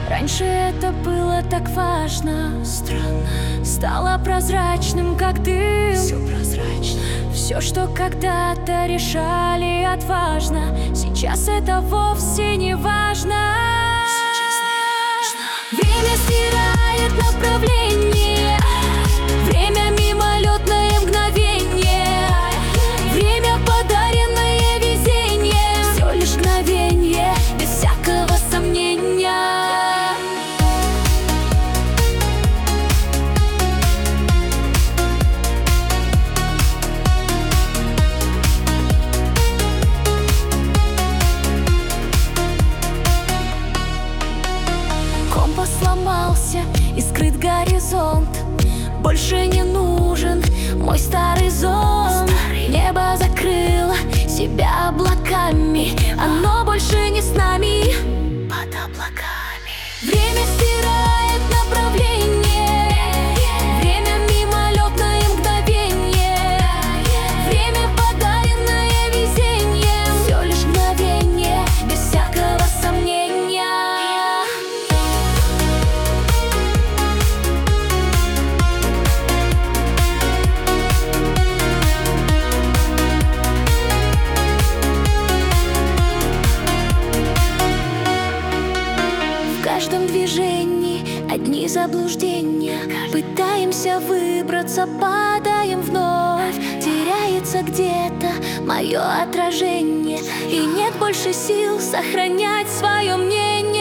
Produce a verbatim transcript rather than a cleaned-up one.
Раньше это было так важно. Странно, Стало прозрачным, как дым. все прозрачно. Все, что когда-то решали отважно, сейчас это вовсе не важно. Время стирает направление, время мимолетное мгновение, время подаренное везением, все лишь мгновение, без всякого сомнения. Компас сломался и скрыт горизонт. Больше не нужен мой старый зонт. Небо закрыло себя облаками, оно больше не с нами. Под облаками. Время стирает направление, время мимолетное мгновение, время подаренное везением, все лишь мгновение, без всякого сомнения. В каждом движении одни заблуждения. Пытаемся выбраться, падаем вновь. Теряется где-то мое отражение, и нет больше сил сохранять свое мнение.